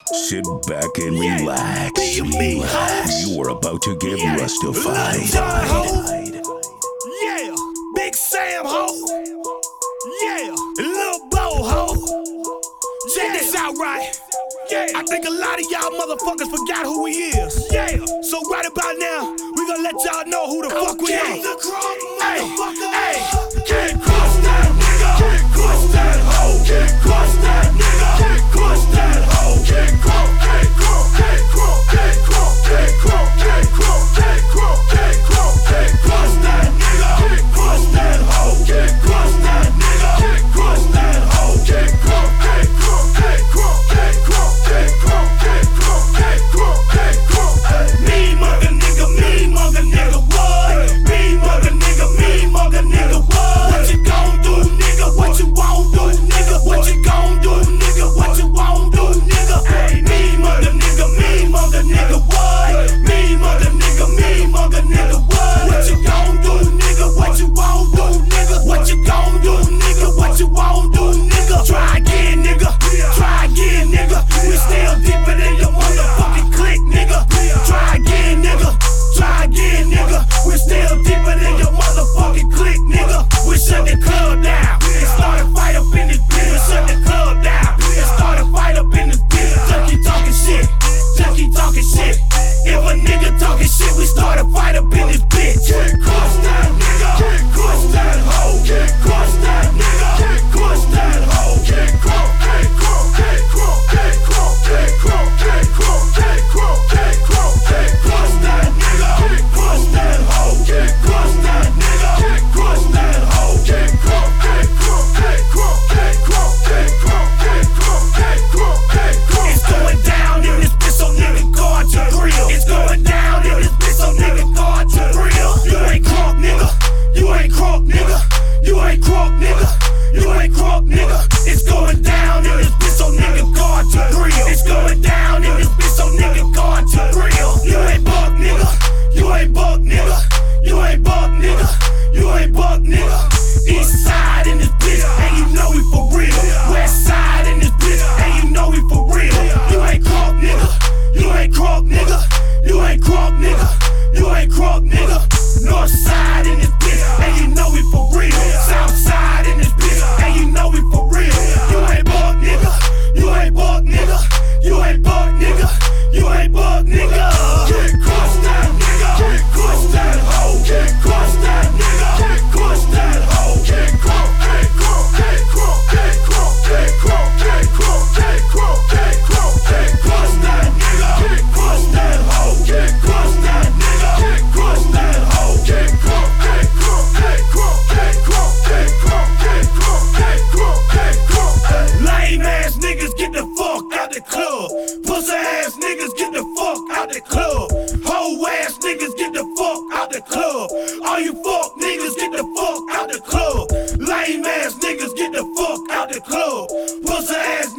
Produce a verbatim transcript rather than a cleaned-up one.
Sit back and Yeah. relax. Be me, relax. You are about to get Yeah. rustified. Lil Jon, ho. Yeah, Big Sam, ho. Yeah, Lil Bo, ho. Check this out, right? Yeah, I think a lot of y'all motherfuckers forgot who we is. Yeah, so right about now, we gonna let y'all know who the fuck we are. Hey, hey, can't cross that nigga. Can't cross that hoe. Can't cross that nigga. Can't cross that hoe. Can't cross, can't cross, can't cross, can't cross, can't cross, can't cross, can't cross, can't cross, can't cross that nigga. Can't cross that hoe. Can't cross that nigga. Can't cross that hoe. Can't cross, can't cross, can't cross, can't cross, can't cross, can't cross, can't cross, can't cross. Me mother nigga, me mother nigga, what? Me mother nigga, me mother nigga, what? What you gon' do, nigga? What you won't do, nigga? What you gon' do, nigga? What you won't do, nigga? Hey, me mother nigga, me mother nigga, what? Me mother nigga, me mother nigga, what? What you gon' do, nigga? What you won't do, nigga? What you gon' do, nigga? What you won't do, nigga? Try again, nigga. Try again, nigga. We still deeper than your motherfucking clique, nigga. Try again, nigga. Try again, nigga. We still deeper than your motherfucking clique, nigga. We shut the club down. And start a fight up in this bitch. We shut the club down. And start a fight up in this bitch. Just keep talking shit. Just keep talking shit. If a nigga talking shit, we start a fight up in this bitch. Can't cross that nigga. Can't cross that hoe. Can't cross that nigga. Can't cross that hoe. Can't cross, can't cross, can't cross, can't cross, can't cross, can't cross, can't cross, can't cross, can't cross that nigga. Can't cross that hoe. Can't cross that nigga. Can't cross that hoe. Can't cross, can't cross, can't cross, can't cross, can't cross, can't cross, can't cross, can't cross. It's going down in this bitch, so nigga guard your grill. It's going down in this bitch, so nigga guard your grill. You ain't crunk, nigga. You ain't crunk, nigga. You ain't crunk, nigga. You ain't crunk, nigga. It's going down in this bitch, so nigga guard your grill. It's going down in this bitch, so nigga guard your grill. You ain't buck, nigga. You ain't buck, nigga. You ain't buck, nigga. You ain't buck, nigga. East side in this bitch, and you know we for real. West side in this bitch, and you know we for real. You ain't crunk, nigga. You ain't crunk, nigga. You ain't crunk, nigga. You ain't crunk, nigga. North side in this bitch, and you know we for real. South side in this bitch, and you know we for real. You ain't buck, nigga. You ain't buck, nigga. You ain't buck, nigga. You ain't buck, nigga. Can't cross that nigga. Can't cross that hoe. Can't cross that nigga. Can't cross that hoe. Can't cross, can't cross, can't cross, can't cross, can't cross, can't cross, can't cross, can't cross, can't cross that nigga. Can't cross that hoe. Can't cross that nigga. Can't cross that hoe. Can't cross, can't cross, can't cross, can't cross, can't cross, can't cross, can't cross, can't cross. Lame ass niggas get the fuck out the club. Pussy ass niggas get the fuck out the club. Hoe ass niggas get the fuck out the club. All you fuck niggas get the fuck out the club. Lame ass niggas get the fuck out the club. Pussy ass